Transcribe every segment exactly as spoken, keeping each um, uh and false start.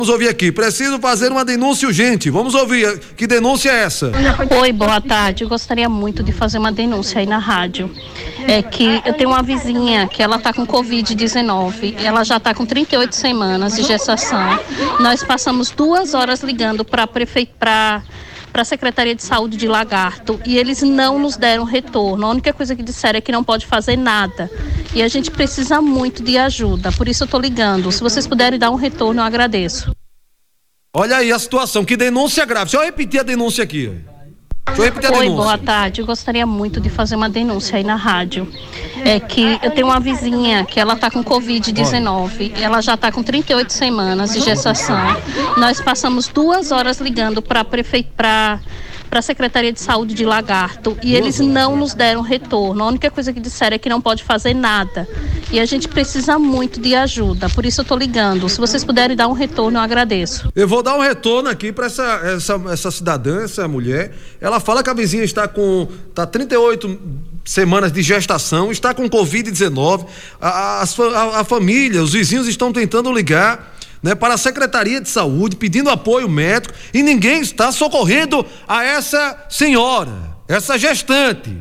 Vamos ouvir aqui, preciso fazer uma denúncia urgente, vamos ouvir, que denúncia é essa? Oi, boa tarde, eu gostaria muito de fazer uma denúncia aí na rádio, é que eu tenho uma vizinha que ela tá com covid dezenove, ela já tá com trinta e oito semanas de gestação, nós passamos duas horas ligando para a prefeitura, para para a Secretaria de Saúde de Lagarto e eles não nos deram retorno. A única coisa que disseram é que não pode fazer nada. E a gente precisa muito de ajuda, por isso eu estou ligando. Se vocês puderem dar um retorno, eu agradeço. Olha aí a situação, que denúncia grave. Deixa eu repetir a denúncia aqui. Deixa eu repetir a Oi, denúncia. boa tarde, eu gostaria muito de fazer uma denúncia aí na rádio. É que eu tenho uma vizinha que ela tá com covid dezenove, ela já tá com trinta e oito semanas de gestação. Nós passamos duas horas ligando para a prefeitura, para a Secretaria de Saúde de Lagarto e eles não nos deram retorno. A única coisa que disseram é que não pode fazer nada. E a gente precisa muito de ajuda, por isso eu estou ligando. Se vocês puderem dar um retorno, eu agradeço. Eu vou dar um retorno aqui para essa, essa, essa cidadã, essa mulher. Ela fala que a vizinha está com tá trinta e oito semanas de gestação, está com covid dezenove. A, a, a família, os vizinhos estão tentando ligar, né, para a Secretaria de Saúde, pedindo apoio médico e ninguém está socorrendo a essa senhora, essa gestante.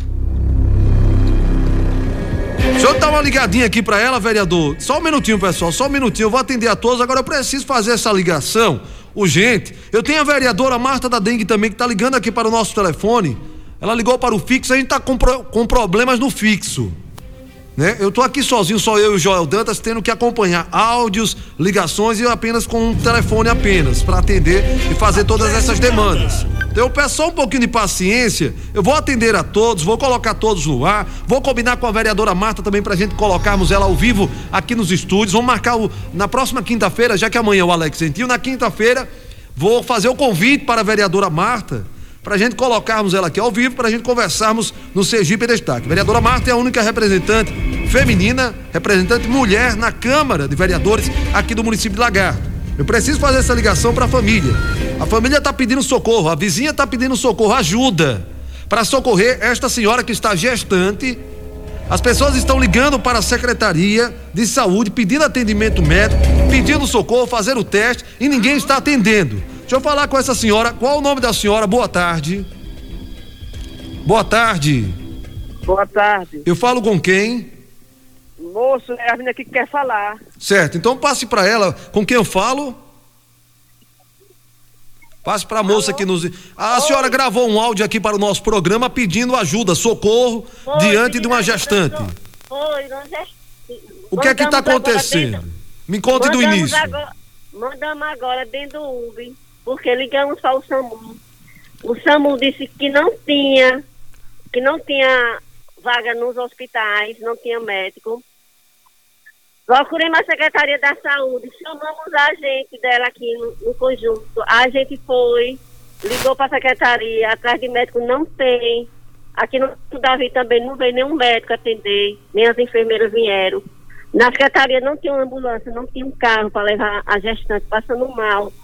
Deixa eu dar uma ligadinha aqui para ela, vereador. Só um minutinho, pessoal, só um minutinho. Eu vou atender a todos. Agora eu preciso fazer essa ligação urgente. Eu tenho a vereadora Marta da Dengue também, que está ligando aqui para o nosso telefone. Ela ligou para o fixo, a gente está com, pro, com problemas no fixo, né? Eu tô aqui sozinho, só eu e o Joel Dantas, tendo que acompanhar áudios, ligações e apenas com um telefone apenas, para atender e fazer todas essas demandas. Então eu peço só um pouquinho de paciência, eu vou atender a todos, vou colocar todos no ar, vou combinar com a vereadora Marta também pra gente colocarmos ela ao vivo aqui nos estúdios, vamos marcar o, na próxima quinta-feira, já que amanhã é o Alex Gentil, na quinta-feira vou fazer o convite para a vereadora Marta, pra gente colocarmos ela aqui ao vivo, pra gente conversarmos no Sergipe Destaque. A vereadora Marta é a única representante feminina, representante mulher na Câmara de Vereadores aqui do município de Lagarto. Eu preciso fazer essa ligação para a família. A família está pedindo socorro, a vizinha está pedindo socorro, ajuda para socorrer esta senhora que está gestante. As pessoas estão ligando para a Secretaria de Saúde, pedindo atendimento médico, pedindo socorro, fazer o teste e ninguém está atendendo. Deixa eu falar com essa senhora. Qual o nome da senhora? Boa tarde. Boa tarde. Boa tarde. Eu falo com quem? Moço, é a menina que quer falar. Certo, então passe para ela. Com quem eu falo? Passe para a moça que nos... A Oi. senhora gravou um áudio aqui para o nosso programa pedindo ajuda, socorro, Oi, diante de uma gestante. Foi, nós já... O que é que está acontecendo? Dentro... Me conte do início. Agora... Mandamos agora dentro do U B, porque ligamos para o SAMU. O SAMU disse que não tinha, que não tinha vaga nos hospitais, não tinha médico. Procuremos a Secretaria da Saúde, chamamos a agente dela aqui no, no conjunto. A gente foi, ligou para a secretaria, atrás de médico não tem. Aqui no Davi também não veio nenhum médico atender, nem as enfermeiras vieram. Na secretaria não tinha uma ambulância, não tinha um carro para levar a gestante passando mal.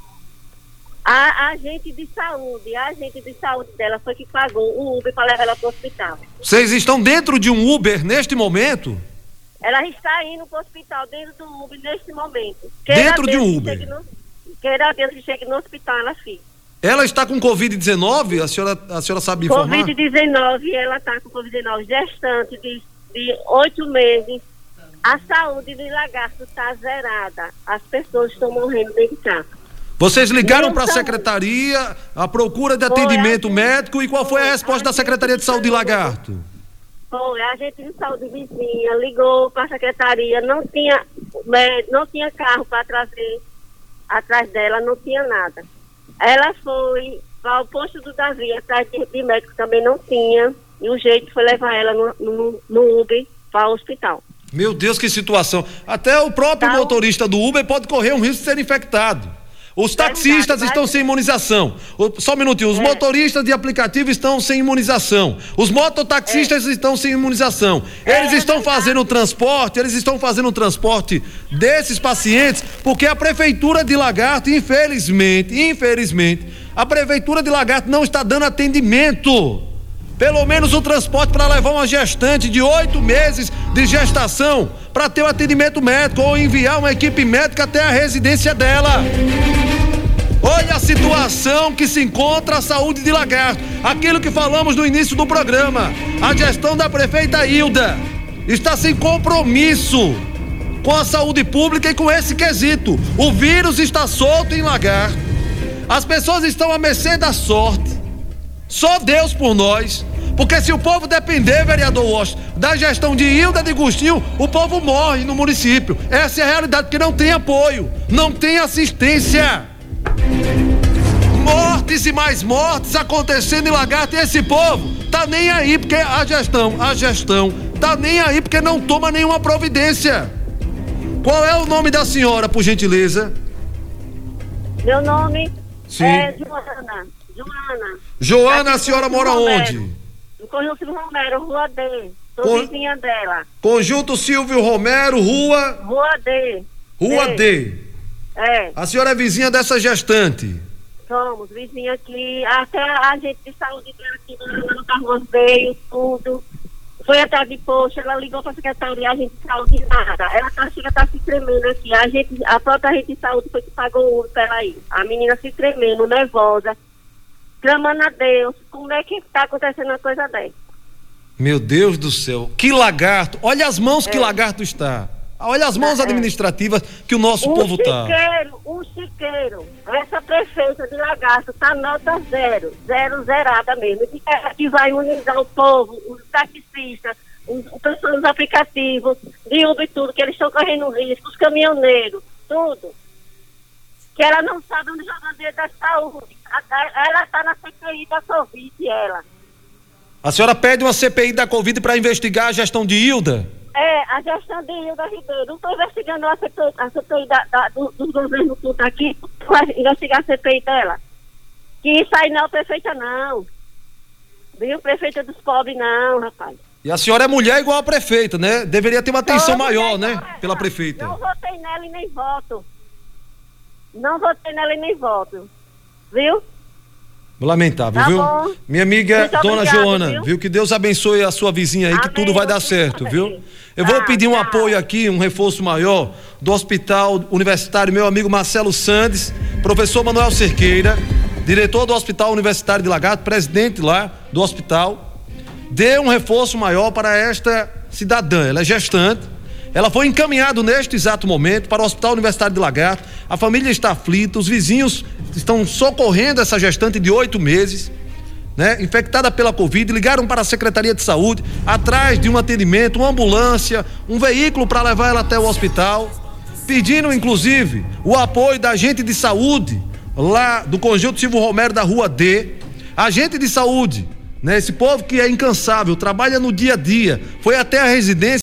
A, a agente de saúde, a agente de saúde dela foi que pagou o Uber para levar ela para o hospital. Vocês estão dentro de um Uber neste momento? Ela está indo para o hospital dentro do Uber neste momento. Queira dentro de um Uber? No, queira Deus que chegue no hospital, ela fica. Ela está com covid dezenove? A senhora, a senhora sabe informar? covid dezenove, ela está com covid dezenove, gestante de, de oito meses. A saúde de Lagarto está zerada. As pessoas estão morrendo dentro de casa. Vocês ligaram para a secretaria à procura de atendimento médico e qual foi a resposta da Secretaria de Saúde de Lagarto? Foi, a gente de saúde vizinha ligou para a secretaria, não tinha, não tinha carro para trazer atrás dela, não tinha nada. Ela foi para o posto do Davi, atrás de, de médico também não tinha, e o jeito foi levar ela no, no, no Uber para o hospital. Meu Deus, que situação. Até o próprio tá, motorista do Uber pode correr um risco de ser infectado. Os taxistas estão sem imunização. Só um minutinho. Os é. motoristas de aplicativo estão sem imunização. Os mototaxistas é. estão sem imunização. Eles é, estão é fazendo o transporte, eles estão fazendo o transporte desses pacientes, porque a prefeitura de Lagarto, infelizmente, infelizmente, a prefeitura de Lagarto não está dando atendimento Pelo menos o transporte para levar uma gestante de oito meses de gestação para ter o atendimento médico ou enviar uma equipe médica até a residência dela. Olha a situação que se encontra a saúde de Lagarto. Aquilo que falamos no início do programa. A gestão da prefeita Hilda está sem compromisso com a saúde pública e com esse quesito. O vírus está solto em Lagarto. As pessoas estão à mercê da sorte. Só Deus por nós. Porque se o povo depender, vereador Washington, da gestão de Hilda de Agostinho, o povo morre no município. Essa é a realidade, porque não tem apoio, não tem assistência. Mortes e mais mortes acontecendo em Lagarto, e esse povo tá nem aí, porque a gestão, a gestão tá nem aí porque não toma nenhuma providência. Qual é o nome da senhora, por gentileza? Meu nome Sim. é Joana. Joana. Joana, a senhora mora onde? No Conjunto Silvio Romero, Rua D. Sou Con... vizinha dela. Conjunto Silvio Romero, Rua... Rua D. Rua D. D. É. A senhora é vizinha dessa gestante? Somos, vizinha aqui. Até a gente de saúde dela aqui no Carlos veio, tudo. Foi atrás de poxa, ela ligou para a secretaria, a gente de saúde nada. Ela tá, chega, tá se tremendo aqui. A, gente, a própria gente de saúde foi que pagou o Uber para ela ir. A menina se tremendo, nervosa, clamando a Deus. Como é que tá acontecendo uma coisa dessa? Meu Deus do céu, que Lagarto. Olha as mãos é. que Lagarto está. Olha as mãos é. administrativas que o nosso um povo está. Um chiqueiro, um chiqueiro. Essa prefeita de Lagarto está nota zero, zero zerada mesmo. Que, que vai unizar o povo, os taxistas, os, os pessoas dos aplicativos, de Uber e tudo, que eles estão correndo risco, os caminhoneiros, tudo. Que ela não sabe onde joga o dinheiro da saúde. Ela está na C P I da Covid, ela. A senhora pede uma C P I da Covid para investigar a gestão de Hilda? É, a gestão de Hilda Ribeiro. Não estou investigando a C P I, a C P I da, da, do, dos governos tudo aqui, para investigar a C P I dela. Que isso aí não é prefeita, não. Viu? Prefeita dos pobres, não, rapaz. E a senhora é mulher igual a prefeita, né? Deveria ter uma atenção Tô maior, mulher, né? Pela prefeita. Não votei nela e nem voto. Não votei nela e nem voto. Viu? Lamentável, tá viu? Bom. Minha amiga Muito Dona obrigado, Joana, viu? viu? Que Deus abençoe a sua vizinha aí, Amém, que tudo vai dar certo, também. viu? Eu Tá, vou pedir um tá. apoio aqui, um reforço maior do Hospital Universitário, meu amigo Marcelo Sandes, professor Manuel Cerqueira, diretor do Hospital Universitário de Lagarto, presidente lá do hospital. Dê um reforço maior para esta cidadã, ela é gestante. Ela foi encaminhada neste exato momento para o Hospital Universitário de Lagarto. A família está aflita, os vizinhos estão socorrendo essa gestante de oito meses, né? Infectada pela Covid, ligaram para a Secretaria de Saúde, atrás de um atendimento, uma ambulância, um veículo para levar ela até o hospital, pedindo inclusive o apoio da agente de saúde lá do Conjunto Silvio Romero da Rua D, agente de saúde, né? Esse povo que é incansável, trabalha no dia a dia, foi até a residência